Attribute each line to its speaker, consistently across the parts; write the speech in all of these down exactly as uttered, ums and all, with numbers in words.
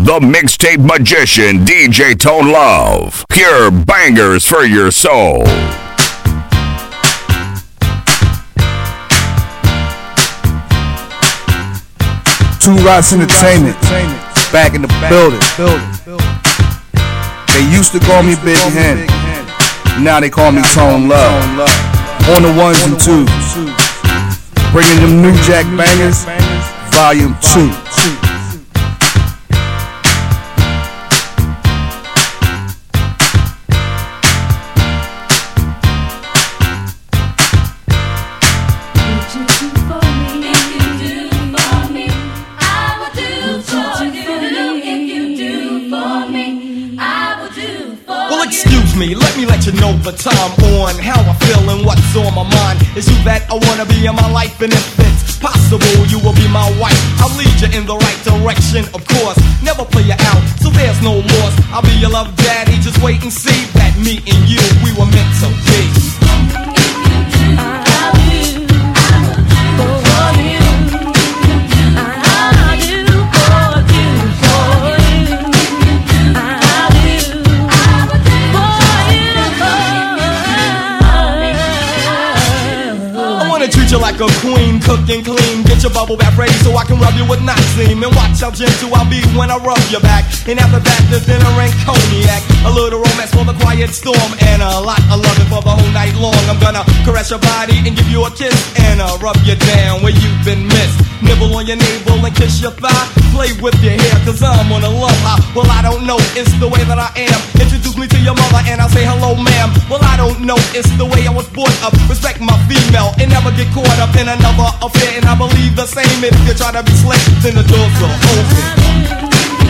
Speaker 1: the mixtape magician, D J Tone Love. Pure bangers for your soul.
Speaker 2: Two Rocks Entertainment, back in the building. They used to call me Big Hen, now they call me Tone Love. On the ones and twos, bringing them New Jack Bangers, Volume two.
Speaker 3: Excuse me, let me let you know the time on how I feel and what's on my mind. Is you that I wanna be in my life, and if it's possible, you will be my wife. I'll lead you in the right direction, of course. Never play you out, so there's no loss. I'll be your love daddy, just wait and see that me and you, we were meant to be. Treat you like a queen, cook and clean. Get your bubble bath ready so I can rub you with Noxine. And watch how gentle I'll be when I rub your back. And after that, there's dinner and cognac. A little romance for the quiet storm, and a lot of loving for the whole night long. I'm gonna caress your body and give you a kiss, and uh, rub you down where you've been missed. Nibble on your navel and kiss your thigh. Play with your hair, cause I'm on a love high. Well, I don't know, it's the way that I am. Introduce me to your mother and I'll say hello, ma'am. Well, I don't know, it's the way I was brought up. Respect my female and never get caught up in another affair. And I believe the same, if you try to be slick, then the doors will open.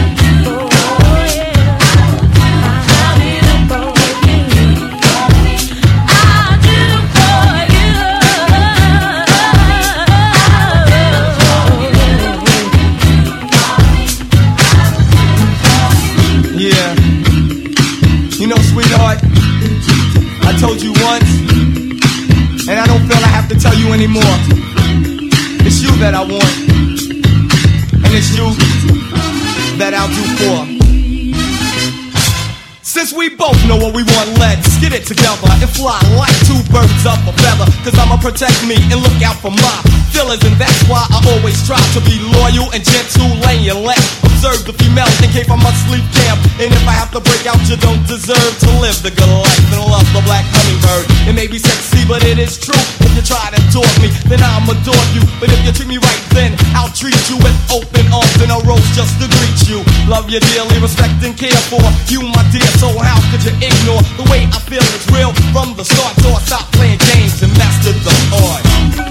Speaker 3: Yeah, you know, sweetheart, I told you once, and I don't feel I have to tell you anymore. It's you that I want, and it's you that I'll do for. Since we both know what we want, let's get it together and fly like two birds of a feather. Cause I'ma protect me and look out for my feelings, and that's why I always try to be loyal and gentle and let observe the females in case I must sleep camp. And if I have to break out, you don't deserve to live the good life and love the black hummingbird. It may be sexy, but it is true. If you try to talk me, then I'ma adore you. But if you treat me right, then I'll treat you with open arms and a rose just to greet you. Love you dearly, respect and care for you, my dear. So how could you ignore the way I feel is real from the start? So I stop playing games and master the art.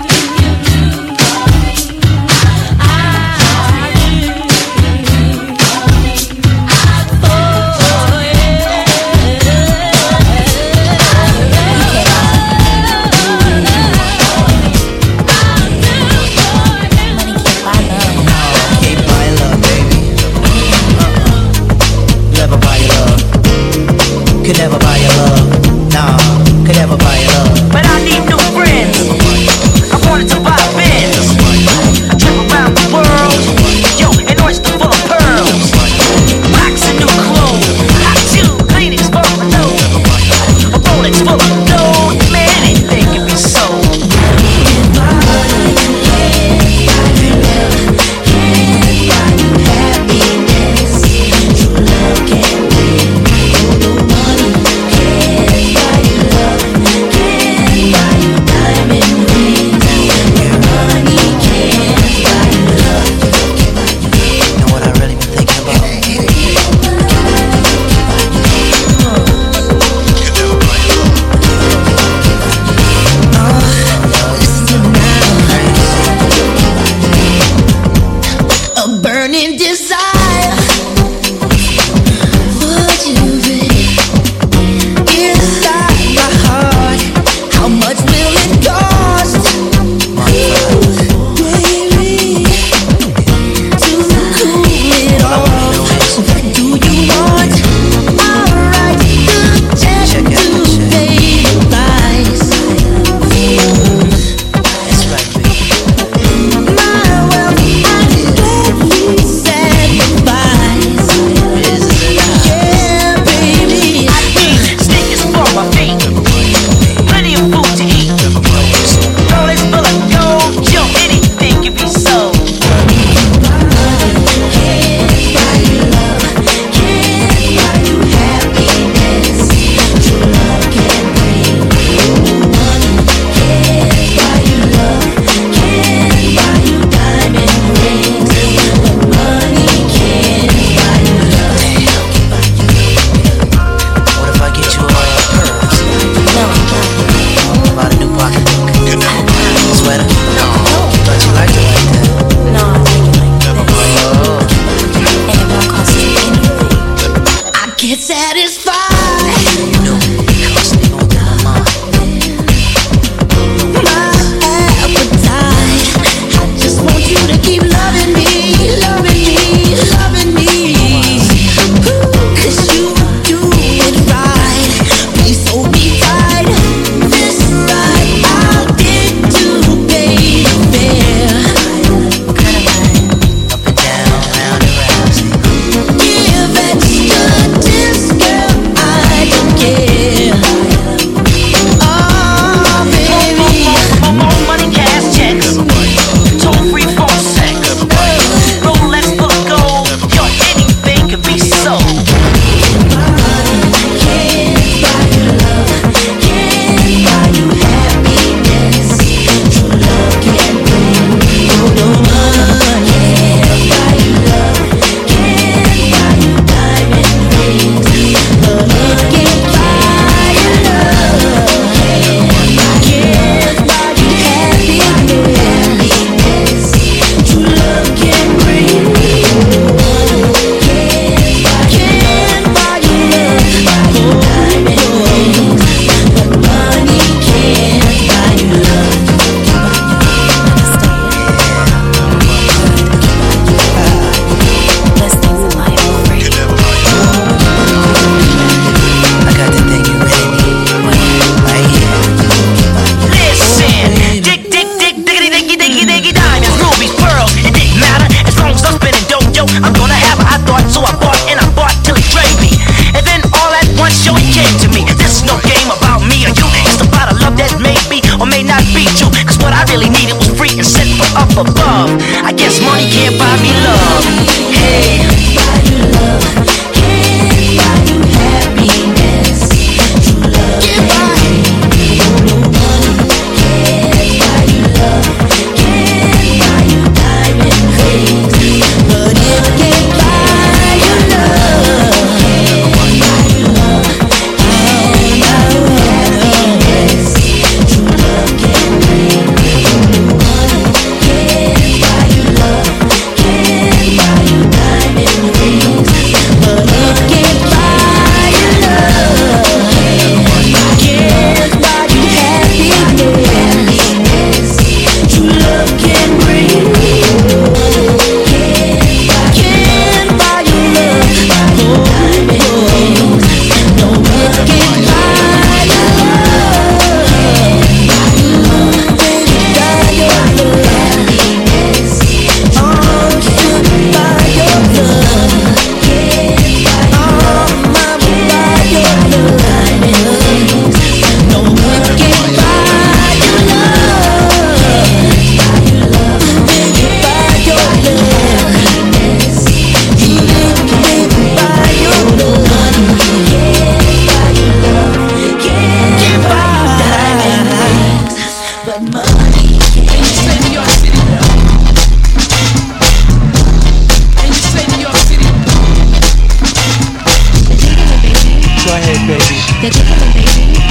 Speaker 4: Could never buy your love, nah, could never buy your love. But I need new friends, I wanted to buy Benz, trip around the world, yo, an oyster full of pearls, box of new clothes, hot shoe, cleanings for my nose, a Rolex full of gold, man, anything can be sold.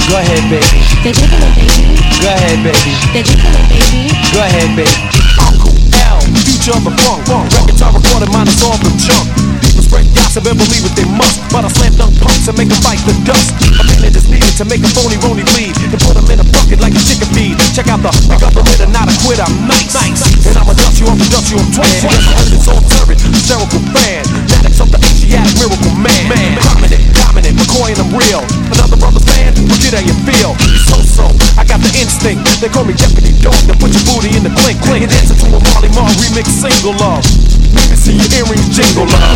Speaker 5: Go ahead, baby.
Speaker 6: They're jiggling, baby.
Speaker 5: Go ahead, baby.
Speaker 6: They're jiggling, baby.
Speaker 5: Go ahead, baby.
Speaker 3: Uncle L, future of the funk. Records are recorded, minus all the junk. People spread gossip and believe what they must, but I slam dunk punks and make them bite the dust. A minute is needed to make a phony rony bleed and put them in a bucket like a chicken feed. Check out the pick up the lid and not a quitter. I'm nice, nice. And I'ma dust you off and dust you off twice. You never heard this old turret, hysterical fan. Maddox of the Asiatic miracle man. man. Dominant, dominant, McCoy and I'm real. Another brother's fan, forget how you feel. So-so, I got the instinct. They call me Deputy Dog. Now put your booty in the clink. Clink and dance to a Marley Marl remix single love. Let me see your earrings jingle love.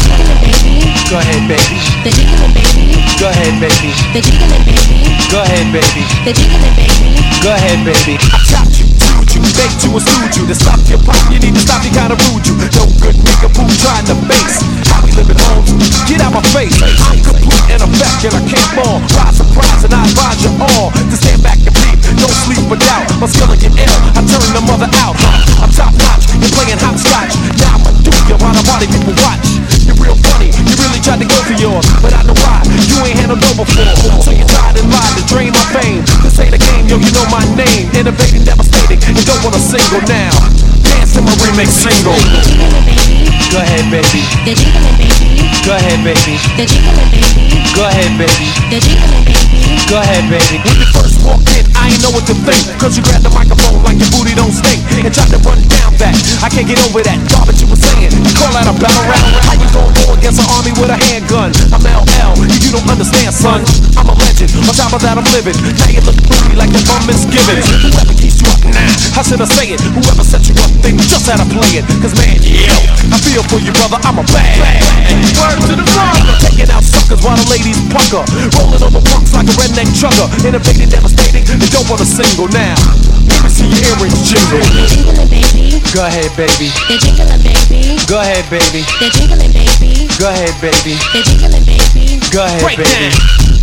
Speaker 5: Go ahead, baby.
Speaker 6: They're jiggling, baby.
Speaker 5: Go ahead, baby.
Speaker 6: They're jiggling, baby.
Speaker 5: Go ahead, baby.
Speaker 6: They're jiggling, baby.
Speaker 5: Go ahead, baby.
Speaker 3: I chopped you, chewed you, baked you, and stewed you. To stop your pop, you need to stop, you kinda rude you. No good nigga, boo, trying to base. How we living homes? Get out my face. I'm complete and effective, I can't fall. Rise, surprise, and I advise you all to stand back and peep. Don't sleep or doubt. My skill get ill, I turn the mother out. I'm top notch, you're playing hopscotch. Now I'ma do you while the body people watch. You're real funny, you really tried to go for yours, but I know why, you ain't had no dough before. So you tried and lied to drain my fame. This ain't a game, yo, you know my name. Innovating, devastating, and don't want a single now. Dance to my remix single.
Speaker 6: They're jiggling, baby.
Speaker 5: Go ahead, baby.
Speaker 6: They're jiggling, baby.
Speaker 5: Go ahead, baby.
Speaker 6: They're jiggling, baby.
Speaker 5: Go ahead, baby.
Speaker 6: They're jiggling, baby.
Speaker 5: Go ahead, baby.
Speaker 3: When you first walked in, I ain't know what to think, cause you grabbed the microphone like your booty don't stink and tried to run down that. I can't get over that garbage you were saying. You call that a battle round? How you gon' go against an army with a handgun? I'm L L, you don't understand, son. I'm a legend, on top of that I'm living. Now you look booty like your bum misgivings. Whoever keeps you up now, how should I say it? Whoever set you up, they just had to play it. Cause man, yo, I feel for you, brother, I'm a bad. Word to the wrong. Taking out suckers while the ladies pucker. Rolling over punks like a redneck trucker. Innovating, devastating, they don't want a single now. Let me see your earrings jingle.
Speaker 6: They're jiggling, baby.
Speaker 5: Go ahead, baby.
Speaker 6: They're jiggling, baby.
Speaker 5: Go ahead, baby.
Speaker 6: They're jiggling, baby.
Speaker 5: Go ahead, baby.
Speaker 6: They're jiggling, baby.
Speaker 5: Go ahead,
Speaker 3: Break
Speaker 5: baby.
Speaker 3: down.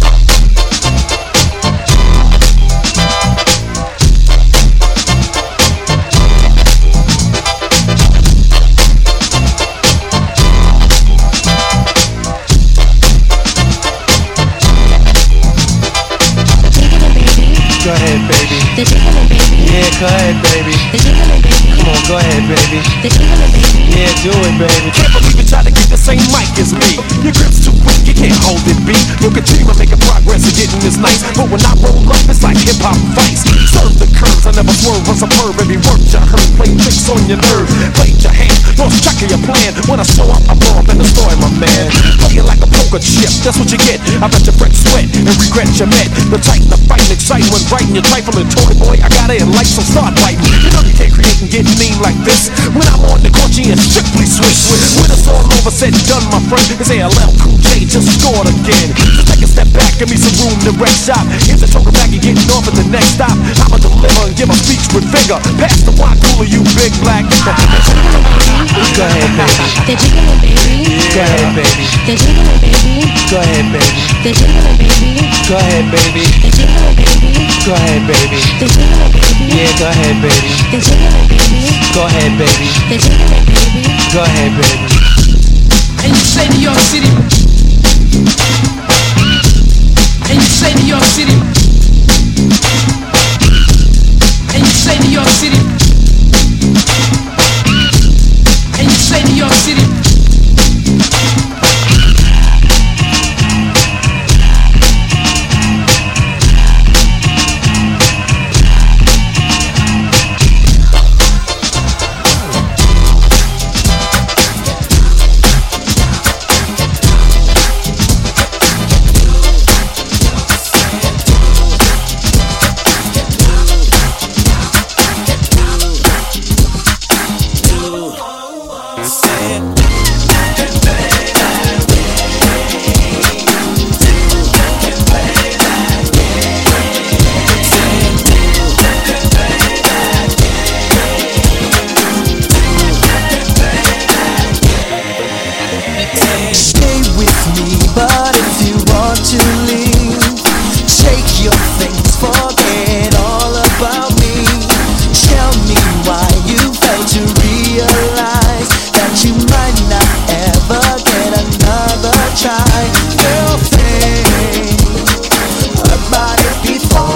Speaker 5: Go ahead, baby.
Speaker 6: They're jiggling, baby.
Speaker 5: Yeah, go ahead, baby.
Speaker 6: They're jiggling, baby.
Speaker 5: Come on, go ahead, baby.
Speaker 6: They're jiggling, baby.
Speaker 5: Yeah, do it, baby.
Speaker 3: Can't believe you try to get the same mic as me. Your grip's too weak, you can't hold it, B. You continue to make a progress and getting this nice, but when I roll up, it's like hip-hop vice. Serve the curves, I never swerve, I'm superb. Every word you heard, play tricks on your nerve. Played your hand, lost track of your plan. When I show up, I blow up in the story, my man. Play it like a poker chip, that's what you get. I bet you break sweat and regret you met. The titan, the fight, and exciting when writing, you're trifling. Toy boy, I got it in life, so start biting. You know you can't create and get mean like this. When I'm on the court, you strictly switch. When it's all over, said and done, my friend, it's A L L Cool J just scored again. So take a step back, give me some room to wreck shop. Here's the token back, you're getting off at the next stop. I'ma deliver and give a speech with vigor. Pass the wine cooler, you big black.
Speaker 5: Go ahead, baby.
Speaker 6: They're jiggling, baby.
Speaker 5: Go ahead, baby.
Speaker 6: They're jiggling, baby.
Speaker 5: Go ahead, baby.
Speaker 6: They're jiggling, baby.
Speaker 5: Go ahead, baby.
Speaker 6: They're jiggling, baby.
Speaker 5: Go ahead, baby.
Speaker 6: They're jiggling, baby.
Speaker 5: Yeah, go ahead, baby.
Speaker 6: They're jiggling, baby.
Speaker 5: Go ahead, baby.
Speaker 6: They're jiggling, baby.
Speaker 5: Go ahead, baby.
Speaker 7: And you say New York City. And you say New York City. And you say New York City. And you say New York City.
Speaker 8: Try, girl, think about it before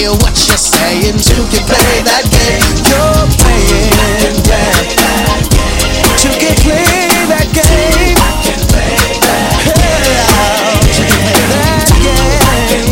Speaker 8: hear what you're saying. Two can play that game you're playing, yeah. Two can play that game. Hey, two can play that game.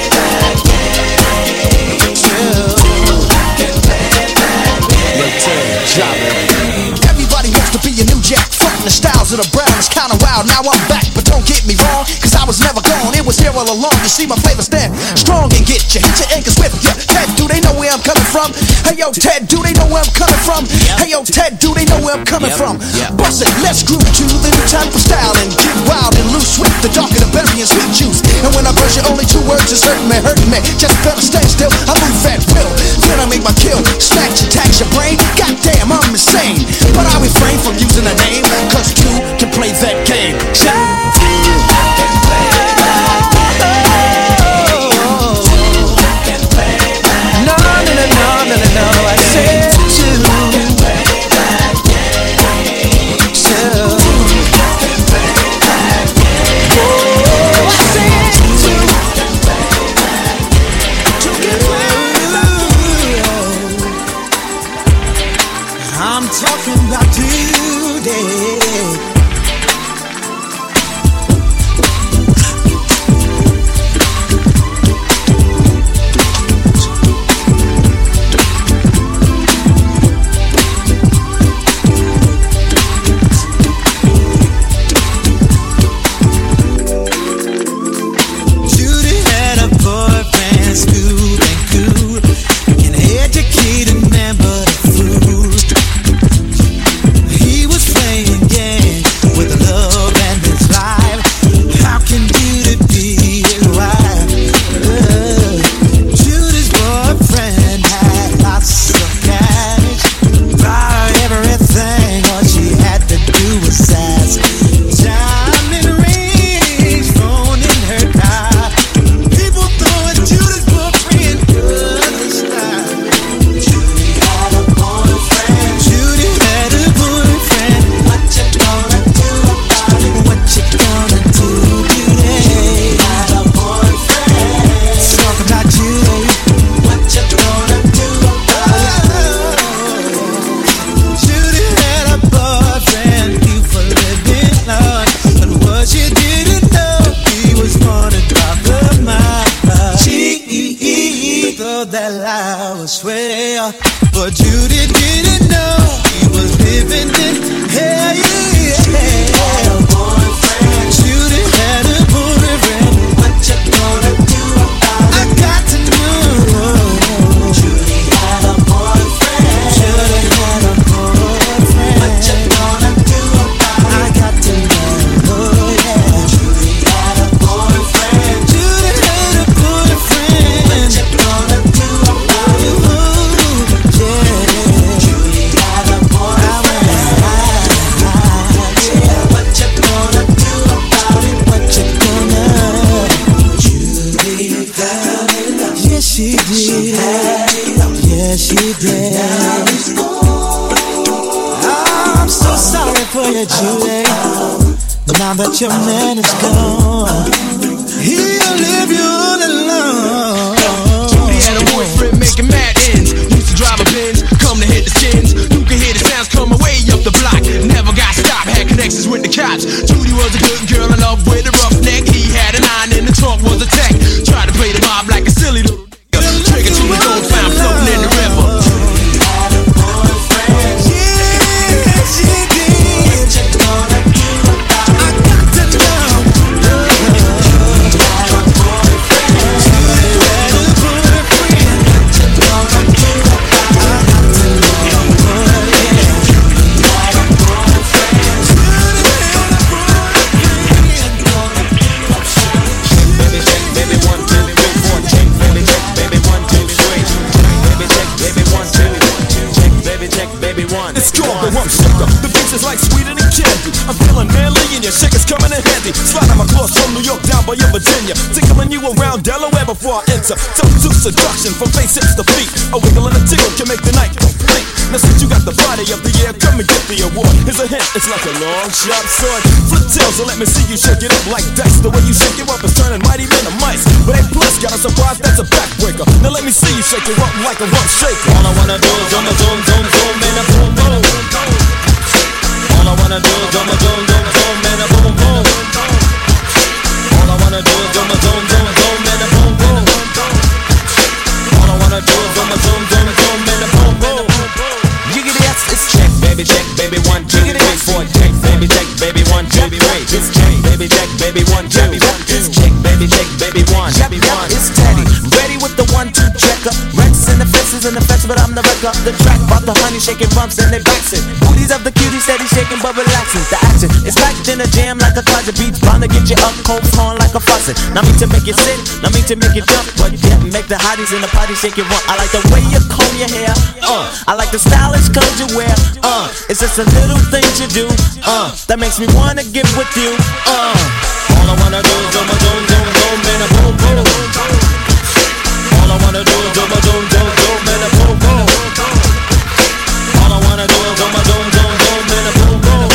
Speaker 8: Everybody wants to be a new jack. Frontin' the styles of the brown is kinda wild. Now I'm back, but don't get me wrong, cause I was never gone. It was here all along. You see my flavor stand strong and get you. Hit your anchors with ya. Ted, do they know where I'm coming from? Hey yo, Ted, do they know where I'm coming from? Hey yo, Ted, do they know where I'm coming from? Bust it, let's groove to the new type of style and get wild and loose with the darker the berry and sweet juice. And when I burst you, only two words is hurting me, hurting me. Just better stand still, I move at will. Then I make my kill, snatch and tax your brain. Goddamn, I'm insane, but I refrain from using a name, cause two can play that game. No, no, no, no, no, no, no, I said two. I'm talking about today. Now that your man is gone, he'll leave you all alone.
Speaker 3: Judy had a boyfriend making mad ends. Used to drive a Benz, come to hit the skins. You can hear the sounds coming way up the block. Never got stopped, had connections with the cops. Judy was a good girl in love with a roughneck. He had a nine in the trunk, was a tech. Tried to play the mob like a silly little nigga. Trigger to his own found floating in the river.
Speaker 9: Virginia, tickling you around Delaware before I enter. Total seduction from face hips to feet. A wiggle and a tickle can make the night complete. Now since you got the body of the year, come and get the award. Here's a hint, it's like a long sharp sword. Flip tails, so let me see you shake it up like dice. The way you shake it up is turning mighty men to mice. But A plus got a surprise, that's a backbreaker. Now let me see you shake it up like a rump shaker. All I wanna do is zoom, zoom, zoom, zoom, and a boom, boom. All I wanna do is zoom, zoom, zoom, zoom, and a boom, boom. All I wanna do is zoom, zoom, zoom, zoom, and a boom, boom. All I wanna do is zoom, zoom, zoom, zoom, and a boom, boom. Jiggity yes, it's check, baby, check, baby, one, two, three, four, check, baby, check, baby, one, two, three. It's check, baby, check, baby, one, two, it's check, baby, check, baby, one, baby, one. It's Teddy, ready with the one, two checker. Rex in the fences in the fence, but I'm the wreck up the track. Bought the honey shaking bumps and they bouncing. Booties of the cutie steady shaking but relaxing. The action is packed in a jam like a closet beats. Bound to get you up, cold flowing like a faucet. Not me to make you sit, not me to make you jump, but yeah, make the hotties in the party shake it rump. I like the way you comb your hair, uh. I like the stylish clothes you wear, uh. It's just a little thing you do, uh. That makes me wanna get with you, uh. All I wanna do is do my zoom, zoom, zoom, and a boom, boom. All I wanna do is do my zoom, zoom, zoom, and a boom, boom. All I wanna do is do my zoom, zoom, zoom, and a boom, boom.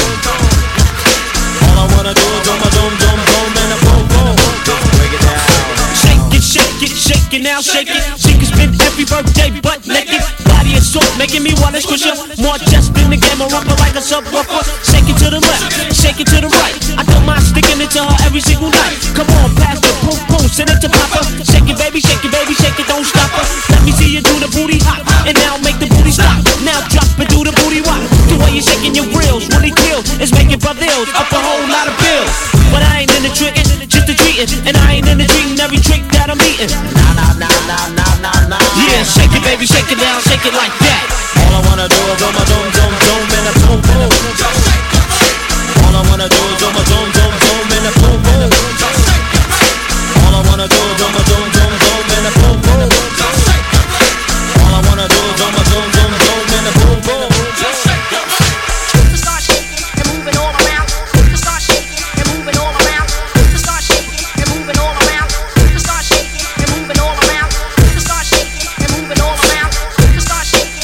Speaker 9: All I wanna do is do my zoom, zoom, zoom, and a boom, boom. Just break it down.
Speaker 10: Shake it, shake it, shake it now, shake it. She can spend every birthday butt naked. Body is soft, making me wanna squish her. More just in the game, a rumble like a subwoofer. Shake it to the left, shake it to the right. I don't mind sticking it to her every single night. Come on, pass the boom boom, send it to Papa. Shake it, baby, shake it, baby, shake it, don't stop her. Let me see you do the booty hop, and now make the booty stop. Now drop and do the booty rock. The way you're shaking your grills, really kills. It's making brothers up a whole lot of bills. But I ain't in the trick, just the treating, and I ain't in the treating every trick that I'm eating.
Speaker 8: Nah, nah, nah, nah, nah, nah, nah.
Speaker 10: Yeah, shake it, baby, shake it down, shake it like that.
Speaker 9: All I wanna do is do my zoom, zoom, zoom, and a boom, boom. All I wanna do is do my zoom, zoom, zoom, and a boom, boom. All I wanna do is do my zoom, zoom, zoom, and a boom, boom. All I wanna do is do my zoom, zoom, zoom, and a boom, boom.
Speaker 4: Start shaking and moving all around. Start shaking and moving all around. Start shaking and moving all around. Start shaking and moving all around. Start shaking and moving all around. Start shaking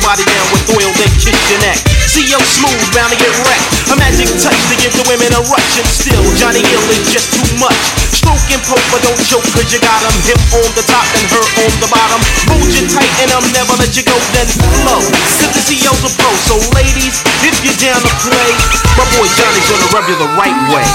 Speaker 10: body down with oil, then kiss your neck. See yo smooth, bound to get wrecked. A magic touch to give the women a rush. And still, Johnny Hill is just too much. Stroke and poke, but don't choke, cause you got him. Him on the top and her on the bottom. Hold you tight and I'll never let you go, then flow. Cause the C O's a pro, so ladies, if you're down to play, my boy Johnny's gonna rub you the right way.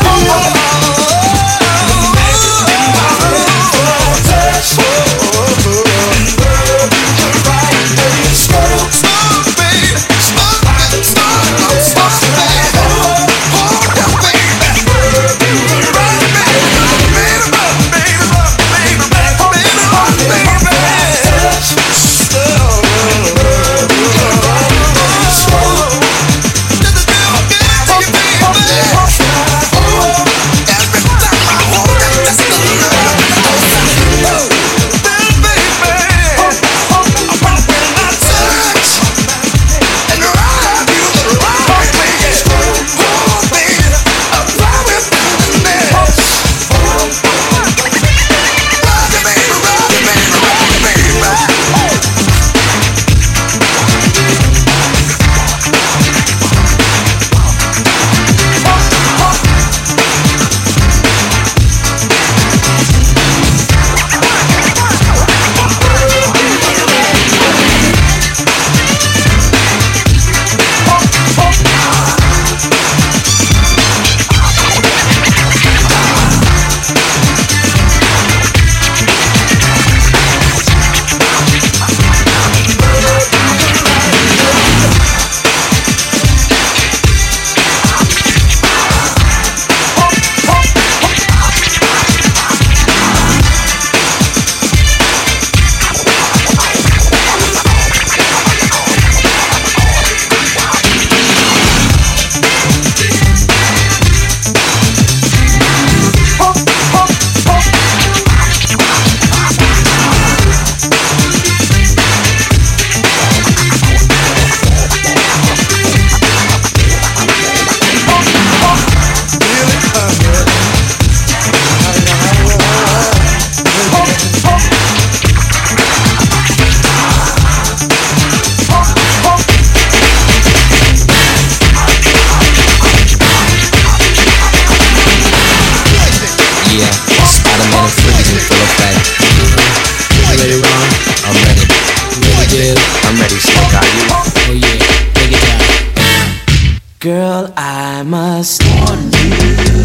Speaker 4: Girl, I must warn you,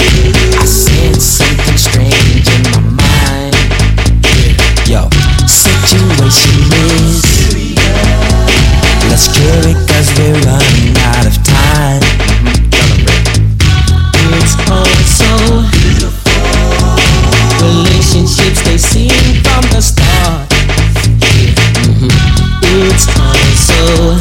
Speaker 4: I sense something strange in my mind. Yo, situation is serious. Let's cure it cause we're running out of time. It's all so beautiful. Relationships they seem from the start. Mm-hmm. It's all so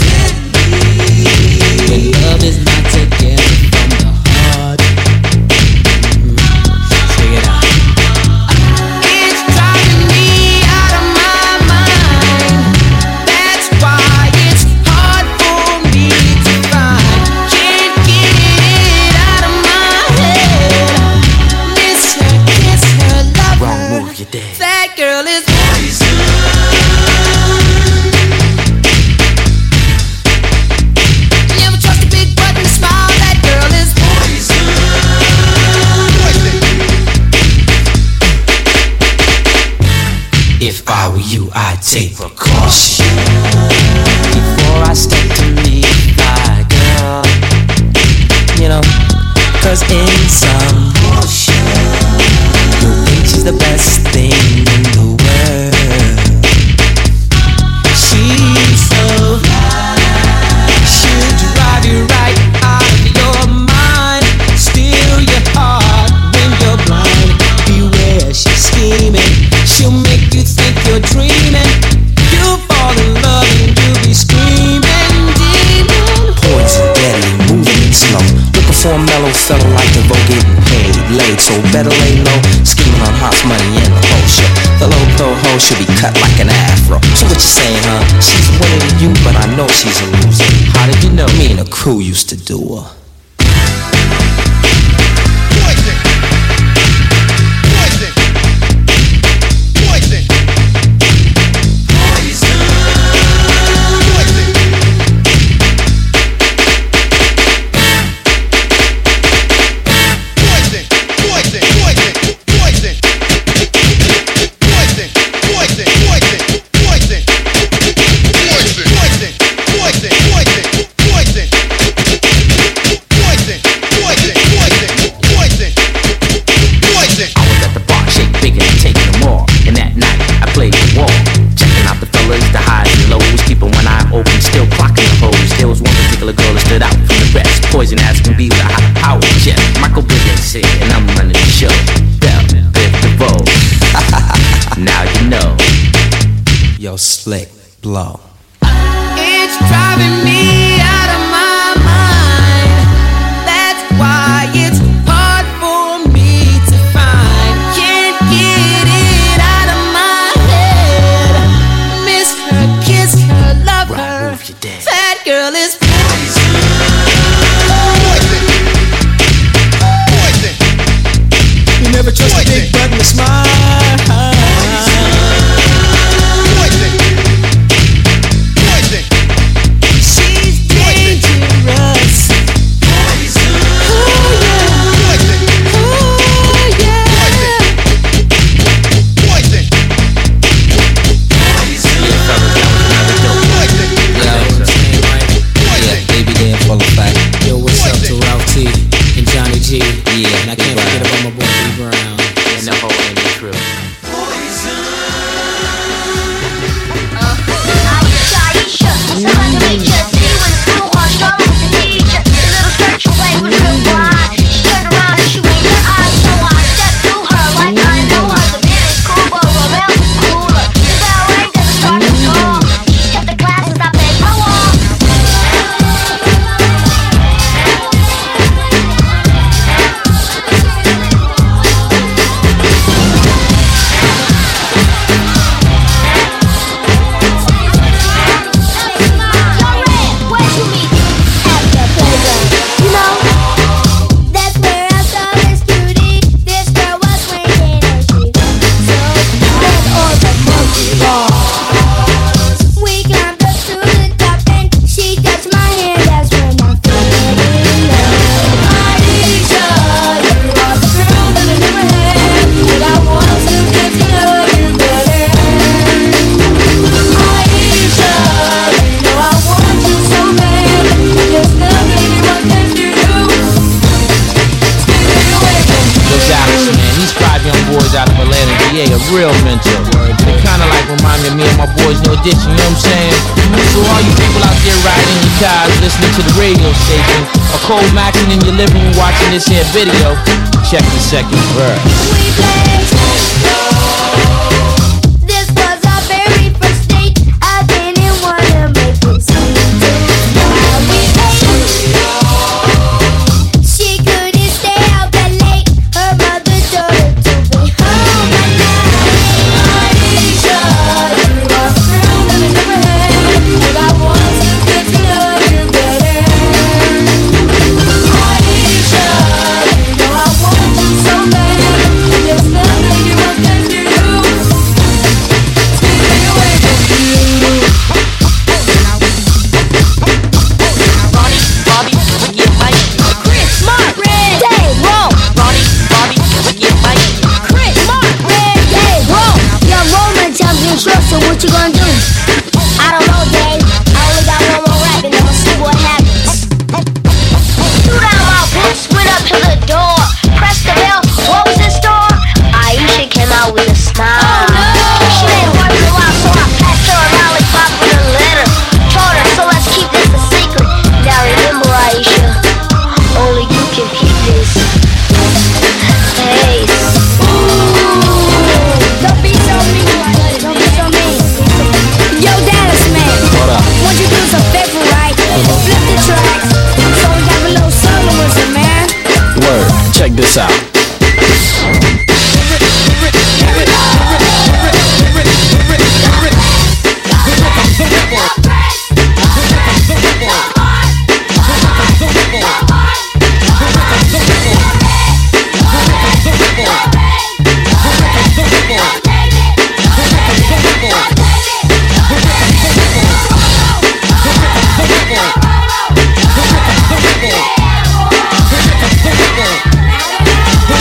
Speaker 4: when love is not together from the heart. Mm-hmm. Check it out. It's driving me out of my mind. That's why it's hard for me to find. Can't get it out of my head. Miss her, kiss her, love her. Wrong move, you dead. That girl is poison. Never trust a big button to smile. That girl is poison. If I were you, I'd take precaution before I step to meet my girl. You know, cause in some motion, you think she's the best thing in the world. She's so fly, she'll drive you right out of your mind, steal your heart when you're blind. Beware, she's scheming, she'll make you think you're dreaming. You'll fall in love and you'll be screaming, demon. Poison, deadly, moving slow. Looking for a mellow fella like the vote getting paid, laid, so better lay low. Scheming on hot money and the whole shit. The low pro hoe should be cut like an afro. So what you saying, huh? She's winning to you, but I know she's a loser. How did you know? Me and the crew used to do her.
Speaker 8: Poison. Poison. Poison. Poison. Poison.
Speaker 11: in the hose. There was one particular girl that stood out from the rest. Poison as can be with a high power jet. Michael Bivins here, and I'm running the show. Bell, Biff DeVoe. Now you know.
Speaker 12: Yo, Slick, blow.
Speaker 13: It's driving me out of my mind. That's why it's hard for me to find. Can't get it out of my head. Miss her, kiss her, love her. That girl is poison. Poison. You never trust a big button to smile.
Speaker 11: Real mentor. They kinda like remind me of me and my boys, no addition, you know what I'm saying? So all you people out there riding your cars, listening to the radio station, or cold maxing in your living room watching this here video, check the second verse.
Speaker 13: This was our very first date. I didn't wanna make it seem she couldn't stay out that late. Her mother told her to be home at night. Aisha, you are a girl that I never had, but I want to get to know you better. Aisha, you know I want you so bad. There's nothing you want to do. Stay away from you. Ronnie, Bobby, Ricky and Mike. Chris, Mark, Red, Dave, Roll. Ronnie, Bobby, Ricky and Mike. Chris, Mark, Red, Dave, Roll. Yo, Roman tells me short, so what you gonna do? I don't know, Dave. I only got one more rap and I'ma see what happens. Threw down my boots, went up to the door, pressed the bell. What was in store? Aisha came out with a smile. She didn't want to lie, so I passed her a lollipop with a letter. Told her, so let's keep this a secret. Now remember, Aisha, only you can keep this face. Don't be so mean, don't be so mean. Yo, Dallas man,
Speaker 11: What up?
Speaker 13: won't you do us a favor, right? Flip the tracks, so we have a little solo with it, man.
Speaker 11: Word, check this out.
Speaker 13: Hey!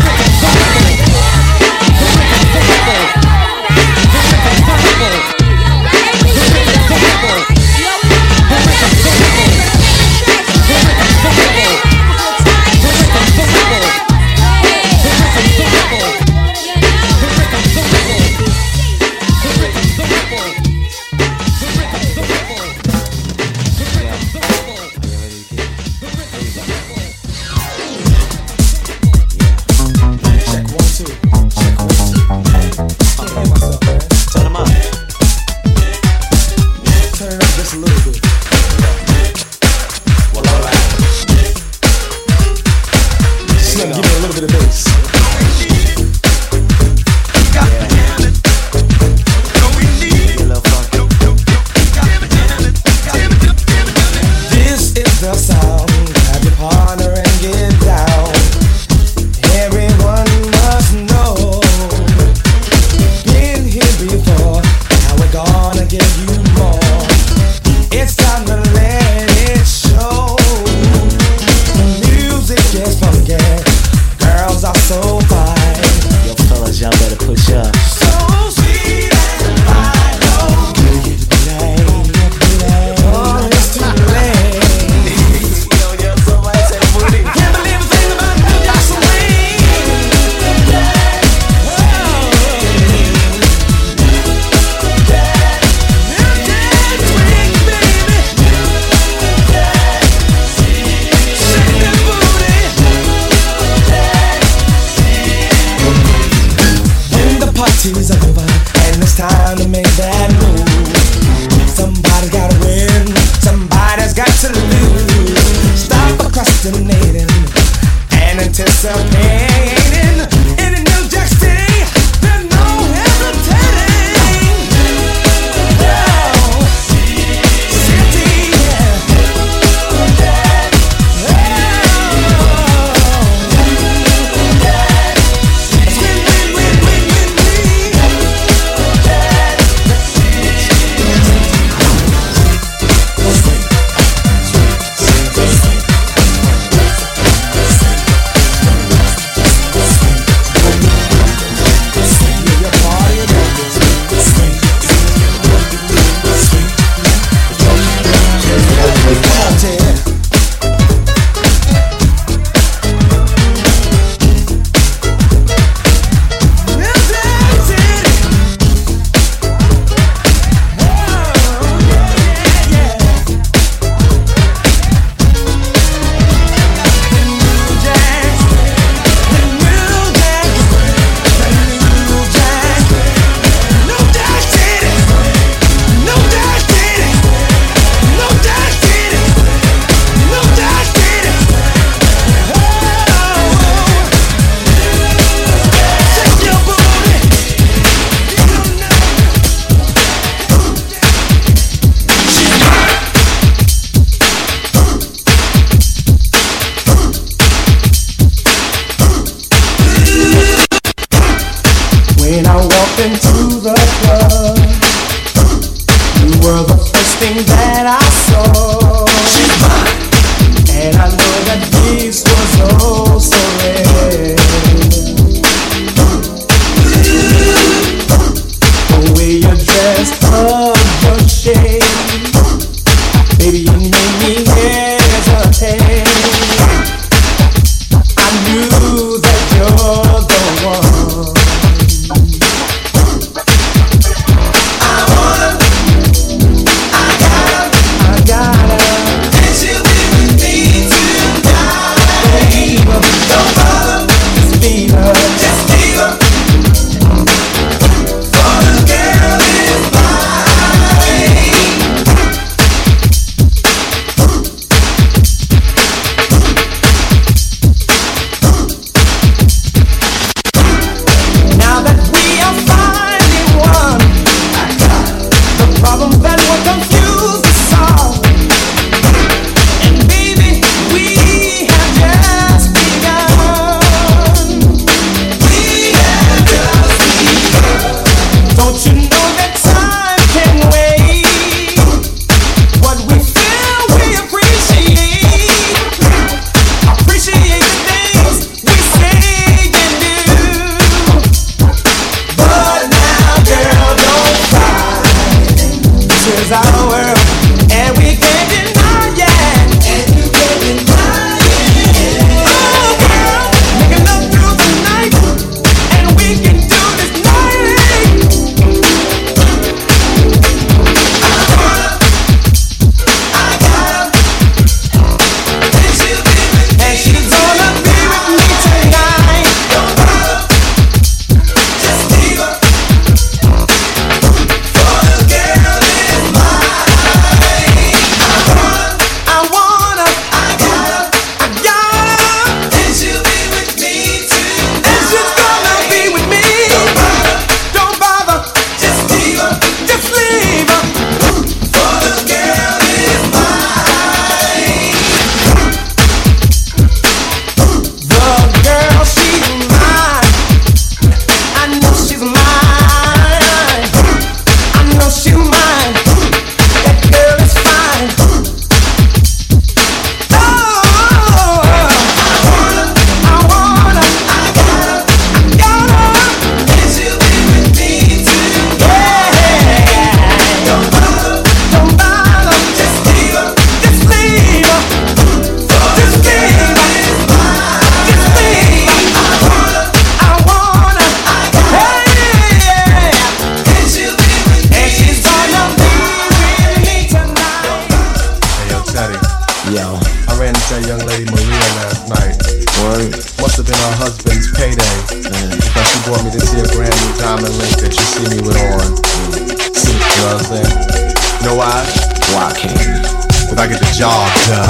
Speaker 12: Yo.
Speaker 14: I ran into that young lady Maria last night.
Speaker 12: Word.
Speaker 14: Must have been her husband's payday. Mm. Because she brought me to see a brand new diamond link that you see me with on. Mm. You know what I'm saying? You know why?
Speaker 12: Why can't you?
Speaker 14: Cause I get the job done.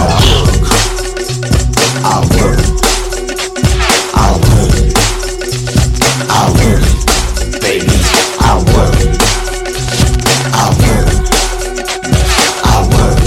Speaker 12: I'll work. I'll work. I'll work. Baby, I'll work. I'll work. I'll work.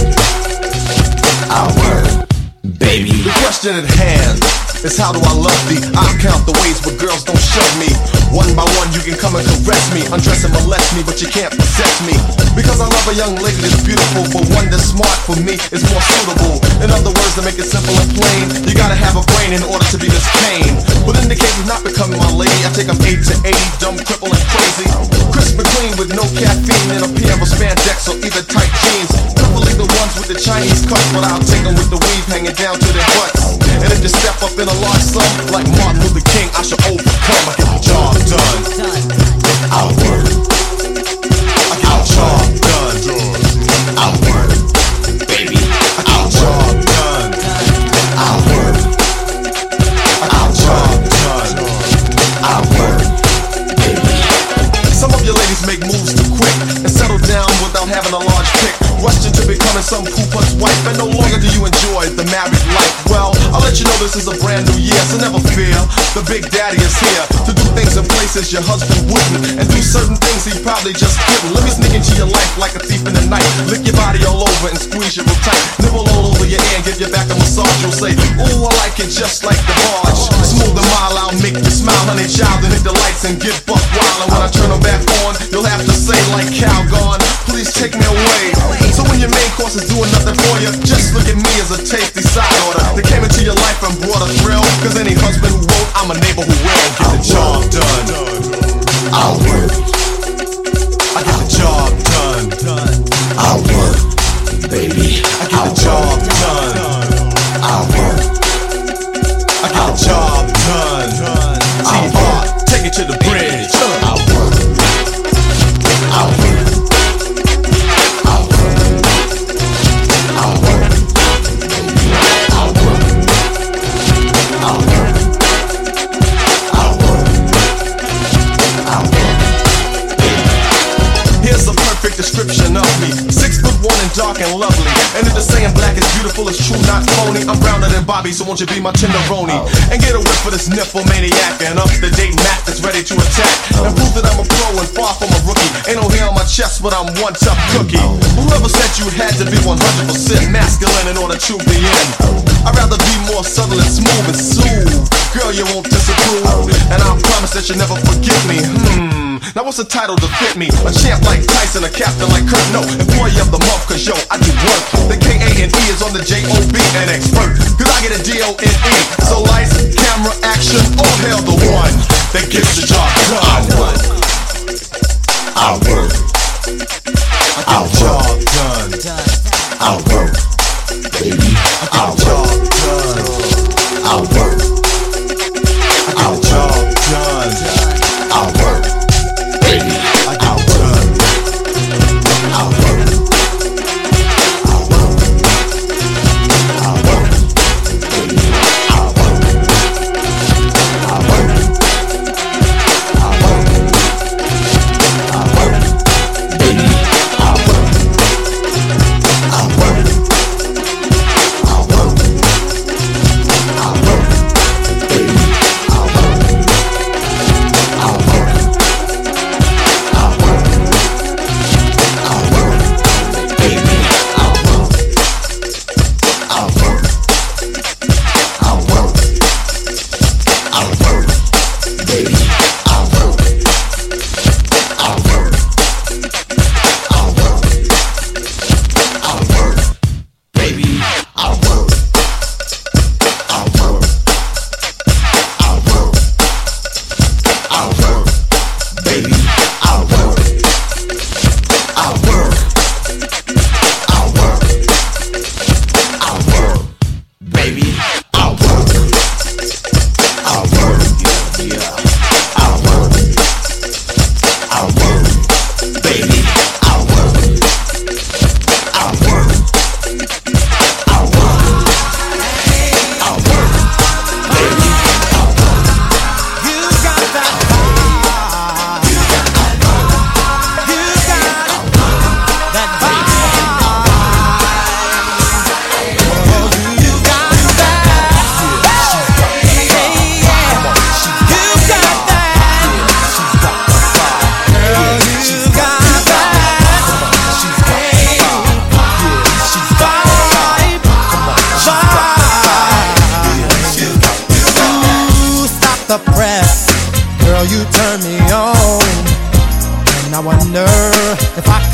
Speaker 12: I'll work. Baby.
Speaker 14: The question at hand is how do I love thee? I'll count the ways where girls don't shove me. One by one you can come and caress me, undress and molest me, but you can't possess me. Because I love a young lady that's beautiful, but one that's smart for me is more suitable. In other words, to make it simple and plain, you gotta have a brain in order to be this pain. But in the case of not becoming my lady, I take them eight to eighty, dumb, cripple, and crazy. Crisp and clean with no caffeine and a pair of spandex or either tight jeans. Preferably the ones with the Chinese cuts, but I'll take them with the weave hanging down to their butts. And if you step up in a large sum, like Martin Luther King, I should overcome. I get the job done.
Speaker 12: I'll work.
Speaker 14: I get the job done.
Speaker 12: I'll work. Baby,
Speaker 14: I get the job done.
Speaker 12: I'll work.
Speaker 14: I get the job done.
Speaker 12: I'll work. Baby.
Speaker 14: Some of your ladies make moves too quick and settle down without having a large pick. Rushed into becoming some poo-puss wife, and no longer do you enjoy the married life. Well, I'll let you know this is a brand new year, so never fear. The Big Daddy is here to do things in places your husband wouldn't, and do certain things he probably just couldn't. Let me sneak into your life like a thief in the night, lick your body all over and squeeze you real tight, nibble all over your ear and give your back a massage. You'll say, ooh, I like it just like the barge. Smooth and mild, I'll make you smile, honey child, and hit the lights and get buck wild. And when I turn them back on, you'll have to say like Calgon, please take me away. So when your main course is doing nothing for you, just look at me as a tasty side order that came into your life and brought a thrill. Cause any husband who won't, I'm a neighbor who will. Get the job done.
Speaker 12: I'll work.
Speaker 14: I get the job done.
Speaker 12: I'll work. Baby,
Speaker 14: I get the job done.
Speaker 12: I'll work.
Speaker 14: I get the job done. T R, take it to the bridge.
Speaker 12: I'll work. I'll work. I'll work. I'll work. Baby, I'll work. I'll work. I'll work. I'll work.
Speaker 14: Here's a perfect description of me. Six foot one and dark and lovely. And if the saying black is beautiful, it's true, not phony. I'm browner than Bobby, so won't you be my tenderoni? And get a whip for this nymphomaniac and up to date Mac that's ready to attack. And prove that I'm a pro and far from a rookie. Ain't no hair on my chest, but I'm one tough cookie. Whoever said you had to be one hundred percent masculine in order to be in? I'd rather be more subtle and smooth and soothe. Girl, you won't disapprove. And I promise that you'll never forget me. Hmm. Now what's the title to fit me? A champ like Tyson, a captain like Kurt. No, employee of the month, cause yo, I do work. The K A N E is on the J O B and expert. Cause I get a D O N E. So lights, camera, action, all hail the one that gets the job done.
Speaker 12: I'll work.
Speaker 14: I get the job done.
Speaker 12: I'll work. Baby, I'll work. I'll work.
Speaker 14: I get the job done.
Speaker 12: I'll work. Baby,
Speaker 14: I'll work.
Speaker 12: I'll work. I'll work. I'll work. Baby, I'll work. I'll work. I'll work. I'll work. Baby, I'll work. I'll work. I'll work. I'll work. Baby, I'll work. I'll work. I'll work. I'll work. Baby, I'll work. I'll work. I'll work. I'll work. Baby, I'll work. I'll work. I'll work. I'll work. Baby, I'll work. I'll work. I'll work. I'll work. Baby, I'll work. I'll work. I'll work. I'll work.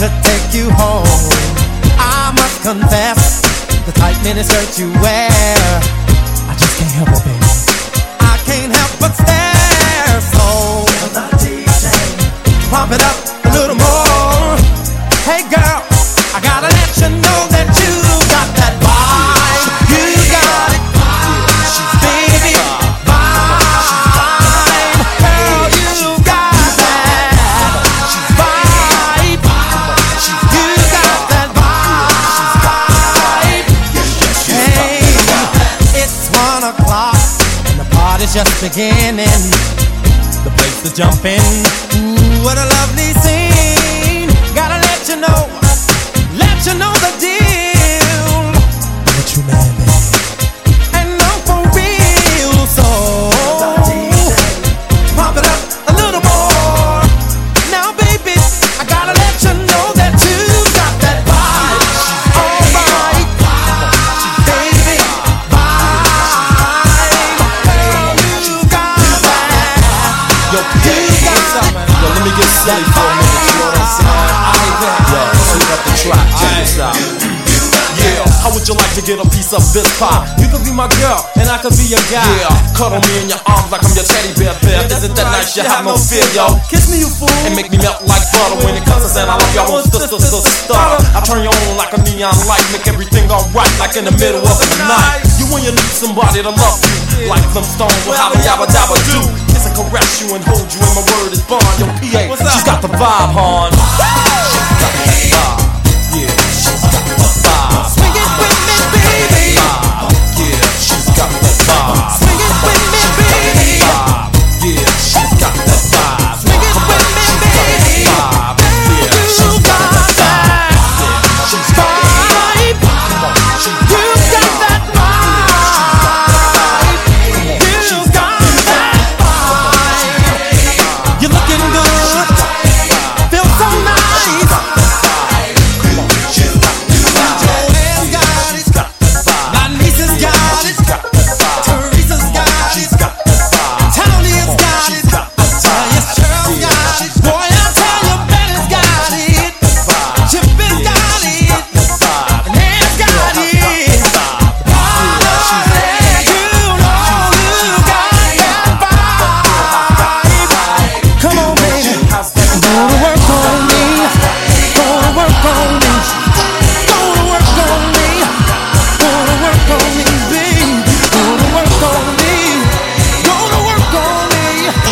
Speaker 15: to take you home. I must confess, the tight miniskirt you wear, I just can't help it, baby. I can't help but stare. So pump it up a little more. Hey girl, I gotta let you know that you got that vibe. You got it, baby, vibe. Girl, you got that vibe. You got that vibe. Hey, it's one o'clock and the party's just beginning. The place is jumping. Ooh, what a lovely scene. Gotta let you know, let you know the deal. What you mad, baby? And I'm for real, so pump it up a little more. Now, baby, I gotta let you know that you got that vibe. Alright, baby, vibe. Girl, you got that.
Speaker 9: Yo, P A, what's up, man? Yo, let me get silly for a minute, you know what I'm saying? Yo, shoot up the track, check this out. Yeah, how would you like to get a piece of this pie? You could be my girl, and I could be your guy. Yeah, cuddle me in your arms like I'm your teddy bear, bear. Isn't that nice? You have no fear, yo. Kiss me, you fool, and make me melt like butter. When it comes to saying I love you, I won't sister, sister, stutter. I turn you on like a neon light, make everything alright, like in the middle of the night. You when you need somebody to love you, like them stones will have a yabba dabba do. Kiss and caress you and hold you, and my word is bond. Yo, P A, she's got the vibe, hon. She's got the vibe. Yeah, she's got the vibe.
Speaker 15: Swing it with me, baby.
Speaker 9: Yeah, she's got the vibe.
Speaker 15: Swing it with me, baby.
Speaker 9: Yeah, she's got the vibe.
Speaker 15: Swing it with me, baby.
Speaker 9: Yeah,
Speaker 15: You got that vibe. You got that vibe. You got that vibe. You're looking good. Feel so nice. Joanne's got it. My niece's got it. Teresa's got it. Tony's got it. Yes, Cheryl's got it. Boy, I tell you, Betty's got it. Chip has got it. Nan's got it. Darling, you know you got that vibe. Come on, baby. Go to work on me. Go to work on me. Go to work on me. Go to work on me, baby. Go to work on me. Go to work on me.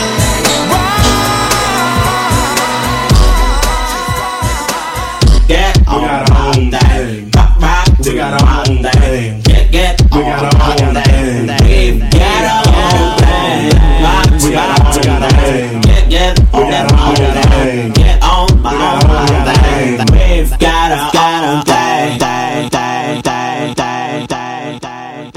Speaker 16: Get on that, rock, rock, we got on that. Get, get on that, we've got on that. Rock, we got on that. Get, get on that, get on that. We've got on that, that, that, that, that, that,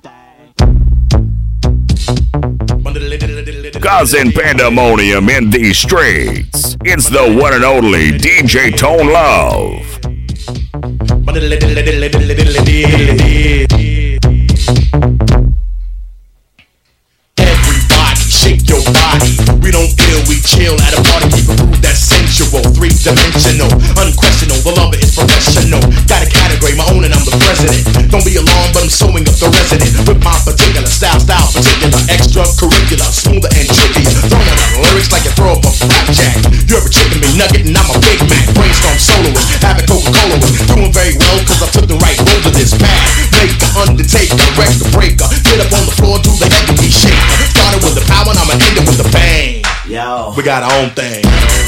Speaker 16: that.
Speaker 1: Causing pandemonium in these streets. It's the one and only D J Tone Love.
Speaker 17: Everybody, shake your body. We don't ill, we chill at a party. Keep a groove that's sensual, three-dimensional, unquestionable. The lover is professional. Got a category, my own, and I'm the president. Don't be alarmed, but I'm sewing up the resident with my particular style, style particular, extracurricular, smoother and trickier. Throwing out lyrics like you throw up a flapjack. You're a chicken McNugget and I'm a Big Mac. Brainstorm soloist, having Coca-Cola with. Doing very well cause I took the right road to this path. Make the undertaker, wreck the breaker. Get up on the floor, do the heavy shaker. Started with the power and I'ma end it with the bang.
Speaker 16: Yo,
Speaker 17: we got our own thing.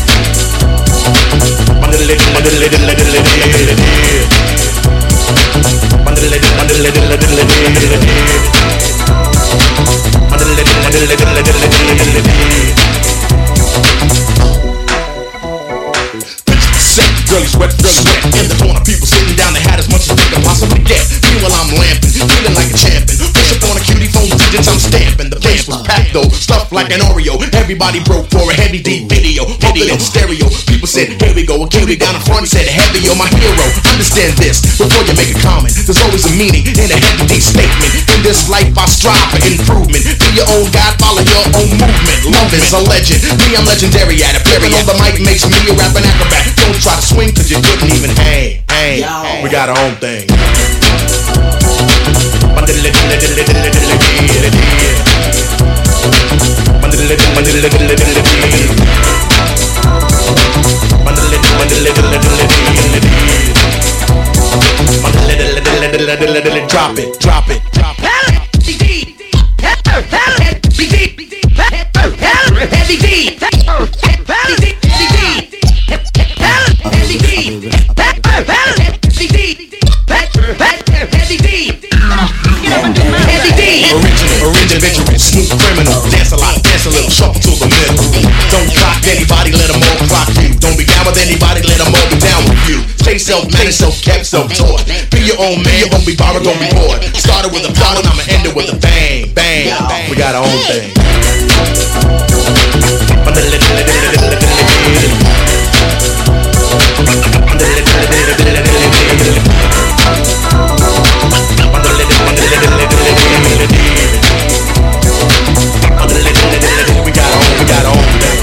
Speaker 17: Sick, girlies wet, girlies wet. In the corner, people sitting down, they had as much as they could possibly get. Meanwhile, I'm lamping, feeling like a champion. Push up on a cutie, phone digits, I'm stamping. The place was packed though, stuffed like an Oreo. Everybody broke for a heavy D video, pump it in stereo. People said, here we go. A cutie down in front said, heavy, you're my hero. Understand this before you make a comment. There's always a meaning in a heavy D statement. In In this life I strive for improvement. Be your own God, follow your own movement. Love is a legend, me I'm legendary at it. Flipping on the mic makes me a rapping acrobat. Don't try to swing cause you couldn't even hang. Hang, we got our own thing. Drop it, drop it, drop it. Heavy D, heavy D, original, original, smooth criminal. Dance a lot, dance a little, shuffle to the middle. Don't clock anybody, let them all clock you. Don't be down with anybody, let them all be down with you. Stay self-made, self-kept, self-taught. Be your own man, don't be borrowed, don't be bored. Started with a plot and I'ma end it with a bang, bang. We got our own thing. We got our own, we got our own thing.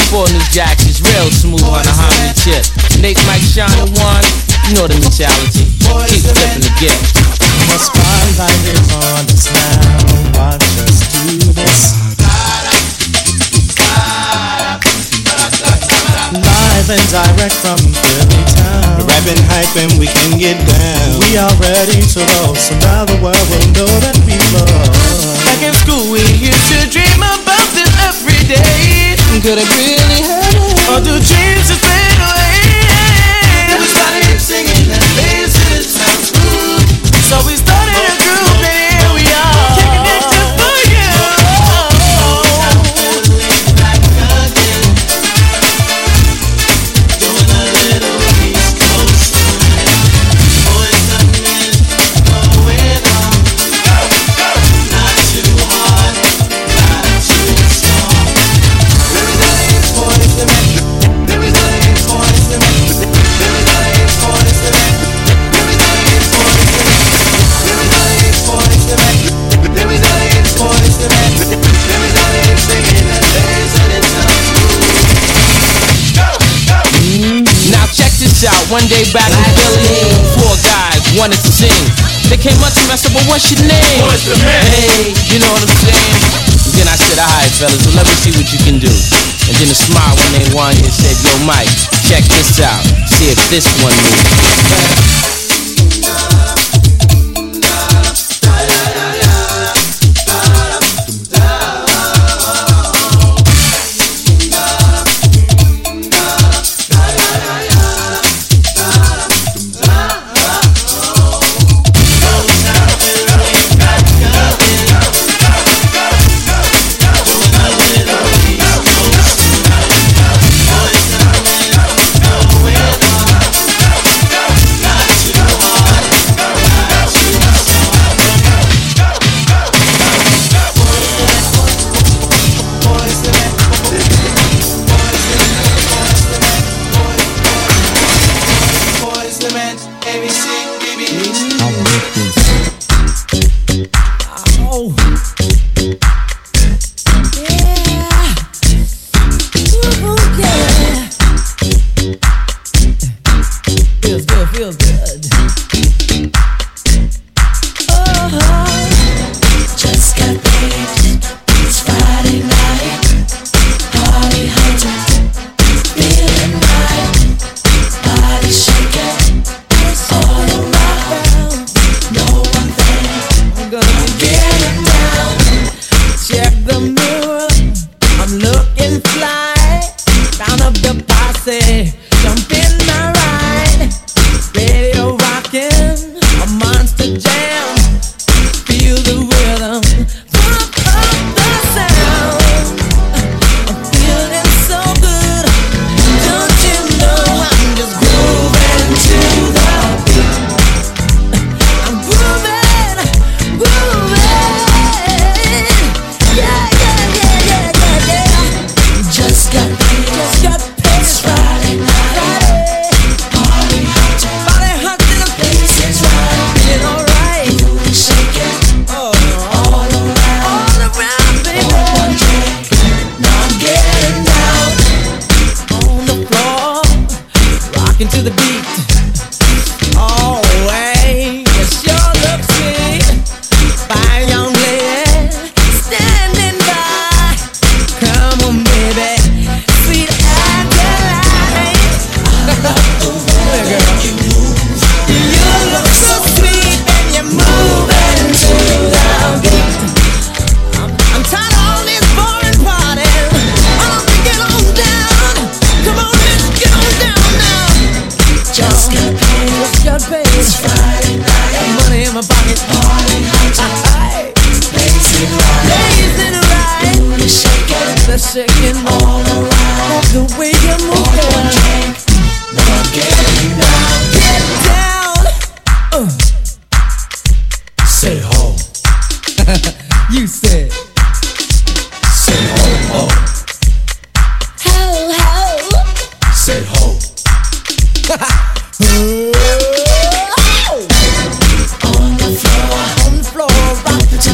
Speaker 11: four New Jacks is real smooth on the homie tip. Nate Mike Shine the one, you know the mentality. Keep flipping the gift.
Speaker 15: The spotlight is on us now. Watch us do this. Live and direct from Philly town.
Speaker 18: Rapping, hyping, we can get down.
Speaker 15: We are ready to roll, so now the world will know that we love.
Speaker 18: Back in school, we used to dream about this every day. Could have really had it, or do dreams just fade away? We started singing and dancing, it sounds good. So we started a group and here we are, kicking it just for you.
Speaker 11: Out one day back in Philly, four guys wanted to sing. They came up to me, I said, well, what's your name?
Speaker 18: What's the man?
Speaker 11: Hey, you know what I'm saying? And then I said, alright fellas, so let me see what you can do. And then a smile when they won here said, yo Mike, check this out, see if this one moves.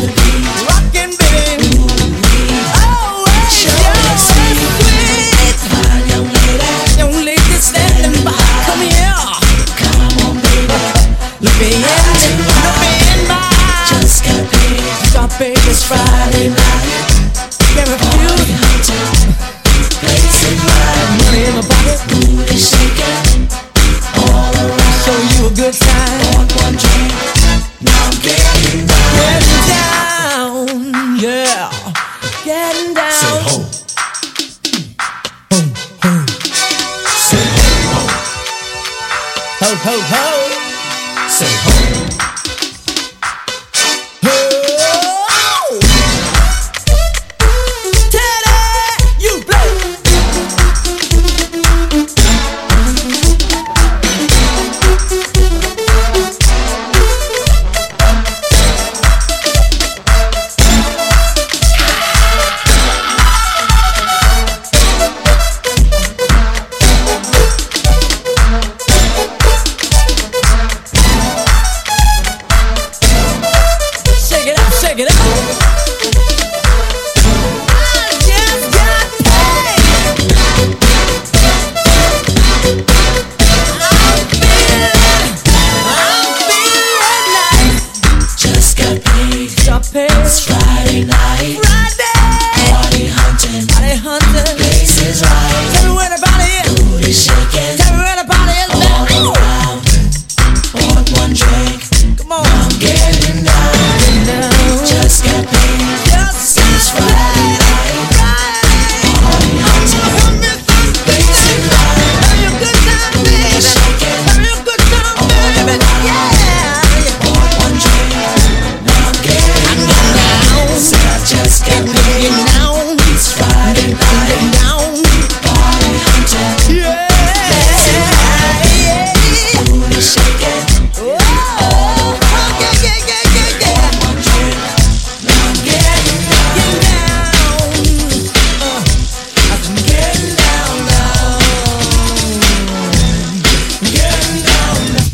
Speaker 15: Rockin', baby. Oh, hey, yo, sweet.
Speaker 18: place. It's Friday night. Friday. Party hunting. Party hunting. Place is right. Tell me where the body is. Booty shaking. Tell me where the body is. All around. Want one drink. Come on. I'm getting down. Getting down. Just got paid. Just it's Friday night. Friday. Party hunting. Place is right. Have you a good time, baby? Shaking. Have you a good time, baby? Yeah. Just get me down. It's Friday night. Down. Party hunting. Yeah. Yeah. Booty shaking. Oh. Yeah, yeah, yeah, yeah, yeah. One drink. Now I'm getting down. Getting down. Uh. I'm getting down now. Getting down now.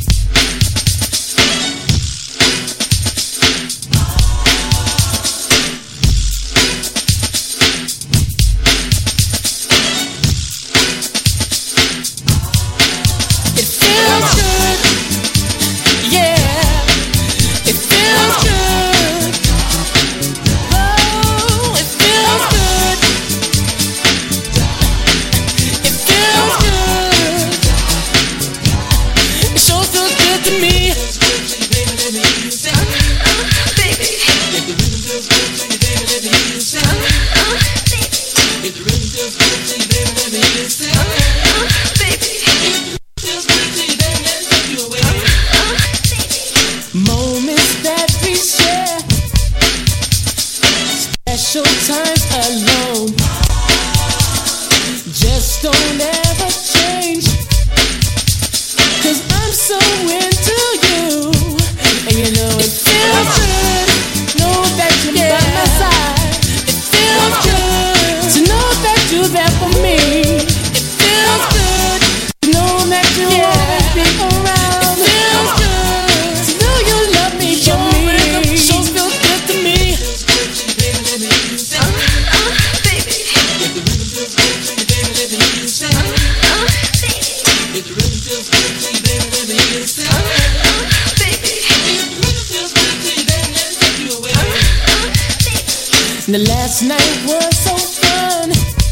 Speaker 18: The last night was so fun,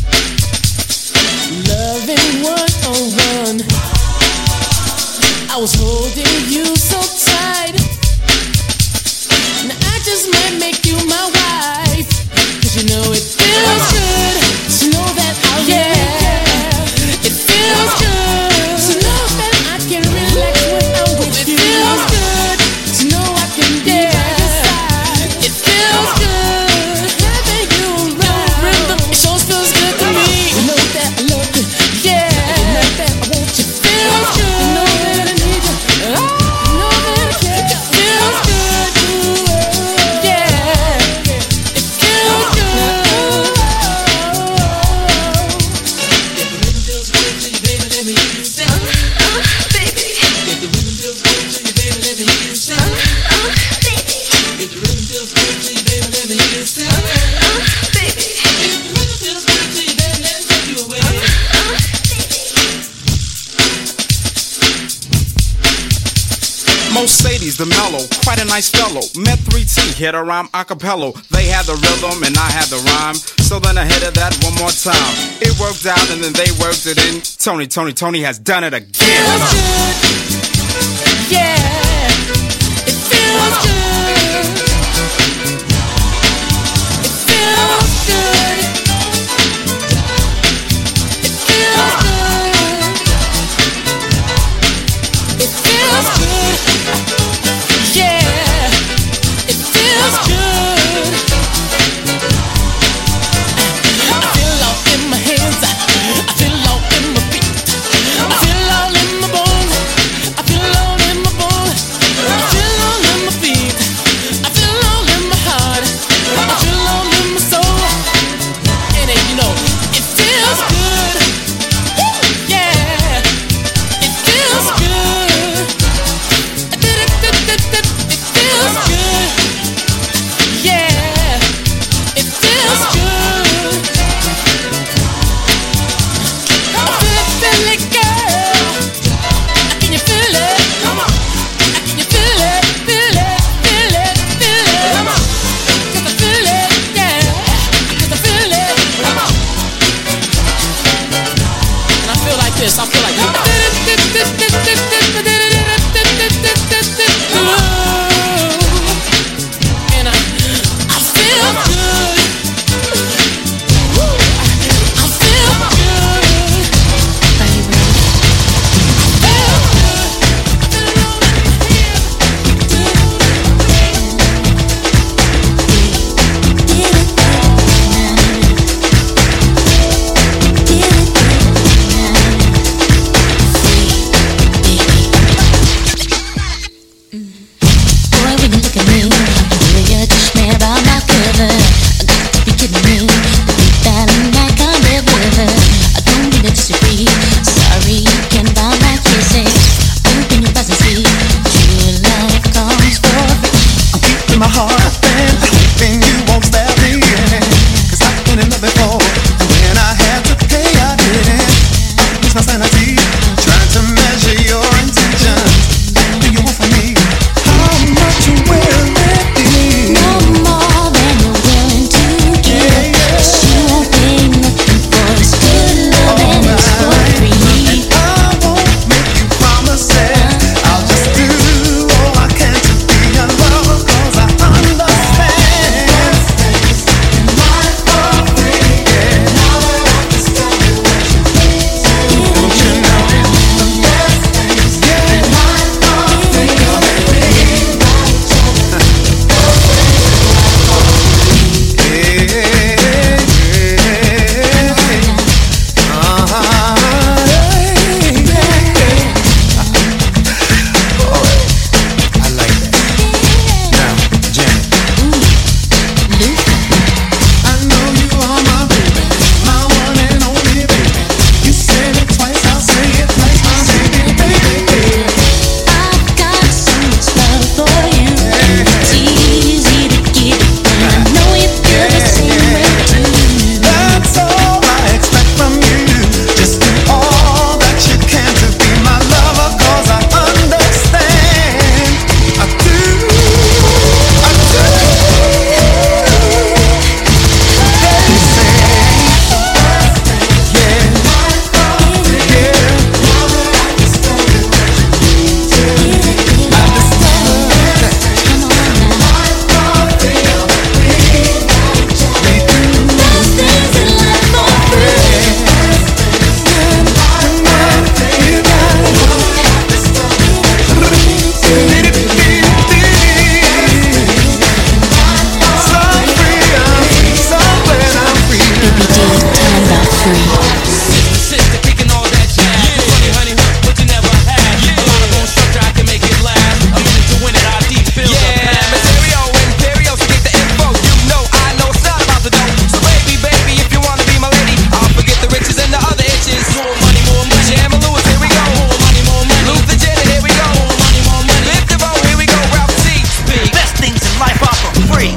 Speaker 18: loving one on one. I was holding you so tight. Now I just might make you my wife, 'cause you know it feels good to know that I'll really care. It feels good to know that I can relax when I'm with you. It feels good to know I can be by your side. It feels good.
Speaker 19: Mercedes, the mellow, quite a nice fellow. Met three T, hit a rhyme acapella. They had the rhythm and I had the rhyme. So then I hit it that one more time. It worked out and then they worked it in. Tony, Tony, Tony has done it again.
Speaker 18: Feels good. Yeah. It feels good. It feels good. It feels good. It feels good. Yeah, it feels good. I feel all in my hands. I feel all in my feet. I feel all in my bones. I feel all in my bones. I feel all in my feet.
Speaker 15: my heart open, hoping you won't stab me in. Cause I've been in love before, and when I had to pay, I didn't. Lose my sanity, trying to measure your intentions. What do you want from me? How much you willing to be?
Speaker 13: No more than you're willing to give. Cause you won't pay nothing for this good love, and it's for free.
Speaker 15: And I won't make you promises. I'll just do all I can to be your lover, cause I understand. Not for free, yeah. Now that I discovered what you need to. Don't you know the best things, yeah. Not for free, baby.
Speaker 13: I've got so much love for you. It's easy to get it when I know you feel the same way too.
Speaker 15: That's all I expect from you. Just do all that you can to be my lover, cause I understand. I do, I do. They say, yeah, yeah. Now that I discovered what you need to. I discovered that. Come on now. We do
Speaker 13: Best things in life for free. Baby, do you time about free?
Speaker 3: Sister kicking all that jazz. Funny, honey, what you never had. A lot of bone structure, I can make it last. A minute to win it, I deep feel the pass. Material, Imperial, so get the info. You know, I know it's not about the dough. So baby, baby, if you wanna be my lady, I'll forget the riches and the other itches. More money, more money. Jam and Lewis, here we go. More money, more money. Luther Janet, here we go. More money, more money. Lift the boat, here we go. Ralph C. Speed. Best things in life are for free.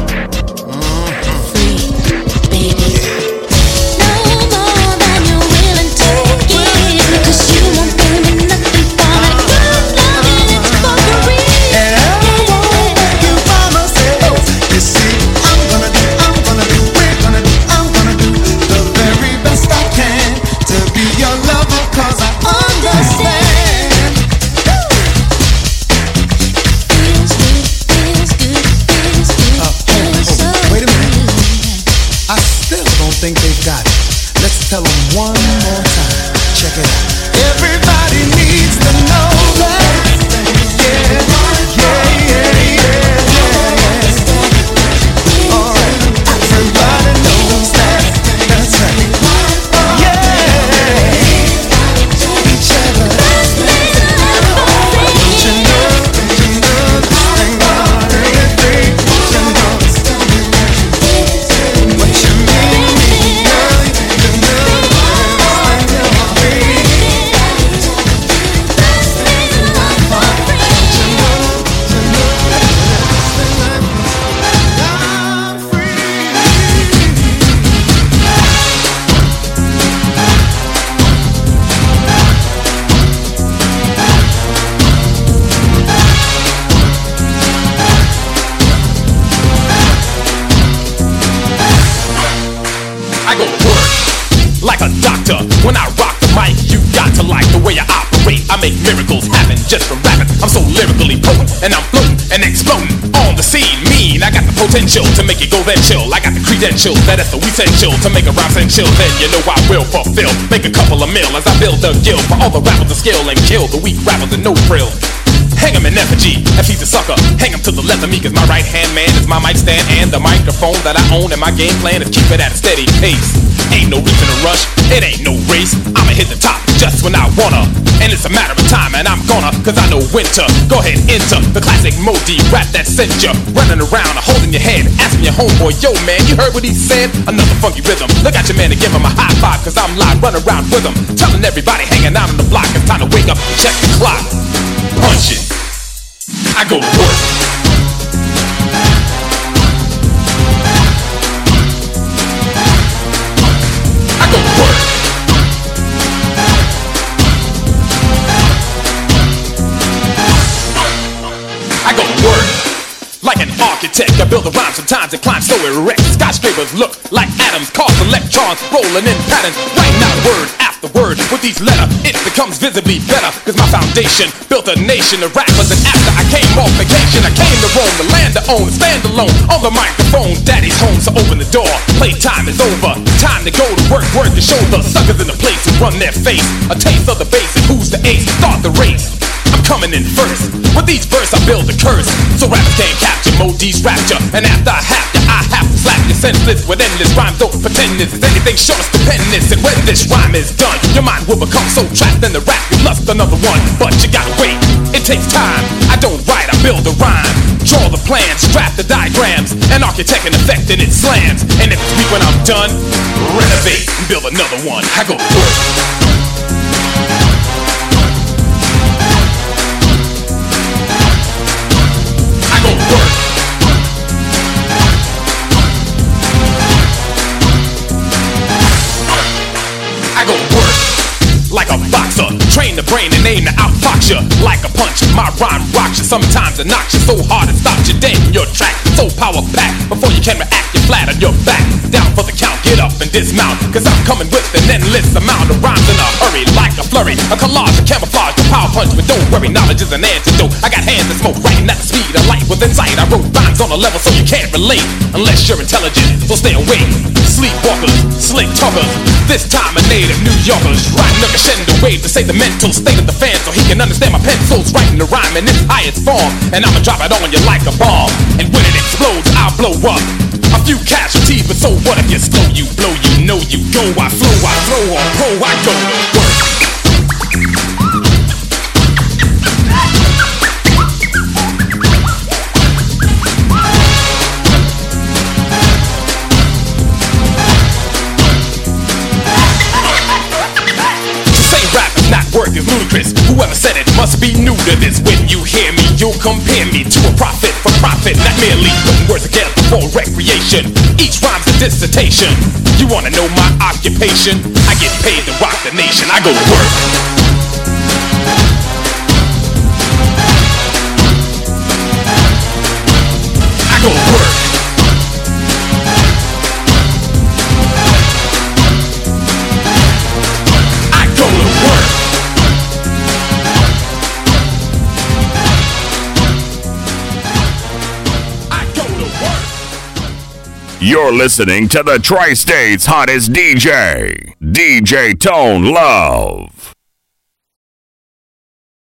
Speaker 13: No more than you're willing to give. Cause you won't pay me nothing for that good love, and it's for free.
Speaker 15: And I won't make you promises. You see, I'm gonna do, I'm gonna do, we're gonna do, I'm gonna do the very best I can to be your lover, cause I understand.
Speaker 13: Feels good, feels good, feels good, feels so
Speaker 15: Wait a minute. I still don't think they've got it. Let's tell them one more time. Check it out. Everybody needs to know that. Yeah, yeah, yeah, yeah, yeah. All right. Everybody knows that. That's right. Yeah. Each other. Don't you know? Don't you know this thing about everything? Don't you know? What you mean, girl? You know this thing about me.
Speaker 17: I go to work like a doctor. When I rock the mic, you got to like the way I operate. I make miracles happen just from rapping. I'm so lyrically potent, and I'm floating and exploding on the scene. Mean, I got the potential to make it go then chill. I got the credentials that is the essential to make a rhyme essential. Then you know I will fulfill, make a couple of mil as I build a guild for all the rappers to skill and kill the weak rappers and no frill. Hang him in effigy, if he's a sucker, hang him to the left of me, cause my right hand man is my mic stand and the microphone that I own, and my game plan is keep it at a steady pace. Ain't no reason to rush, it ain't no race, I'ma hit the top just when I wanna, and it's a matter of time, and I'm gonna, cause I know when to go ahead, enter the classic Modi rap that sent you running around, holding your head, asking your homeboy, yo man, you heard what he said? Another funky rhythm, look at your man and give him a high five, cause I'm live, running around with him, telling everybody hanging out on the block, it's time to wake up and check the clock. Punch it, I go to work.
Speaker 20: build the rhyme, sometimes it climbs so erect. Skyscrapers look like atoms, cause electrons rolling in patterns. Writing out word after word with each letter, it becomes visibly better. Cause my foundation built a nation of rappers. And after I came off vacation, I came to roam the land to own, stand alone on the microphone. Daddy's home, so open the door. Playtime is over, time to go to work. Work to show the suckers in the place who run their face a taste of the bass and who's the ace. Start the race. I'm coming in first. With each verse I build a curse, so rappers can't capture Modi's rapture. And after I have to, I have to slap you senseless with endless rhymes. Don't pretend this is anything short of stupendous. And when this rhyme is done, your mind will become so trapped in the rap you lust another one. But you gotta wait, it takes time. I don't write, I build a rhyme. Draw the plans, draft the diagrams, and architect an effect and it slams. And if it's weak when I'm done, renovate and build another one. I go to work. I go to work like a boxer, train the brain and aim to outfox you like a punch. My rhyme rocks you, sometimes it knocks you so hard it stops you dead in your track. So power packed, before you can react, you're flat on your back. Down for the count, get up and dismount, cause I'm coming with an endless amount of rhymes in a hurry, like a flurry, a collage, a camouflage, a power punch. But don't worry, knowledge is an antidote. I got hands that smoke, writing at the speed of light with insight. I wrote rhymes on a level so you can't relate unless you're intelligent, so stay away. Sleepwalkers, slick talkers, this time a native New Yorkers, riding a crescendo wave to say the mental state of the fan so he can understand my pencils writing the rhyme in its highest form. And I'ma drop it on you like a bomb, and when it explodes I'll blow up a few casualties. But so what if you slow, you blow, you know you go. I flow, I flow on pro, I go to work. Work is ludicrous. Whoever said it must be new to this. When you hear me, you'll compare me to a prophet for profit, not merely putting words together for recreation. Each rhyme's a dissertation. You wanna know my occupation? I get paid to rock the nation. I go to work. I go to work.
Speaker 1: You're listening to the Tri-State's hottest D J, D J Tone Love.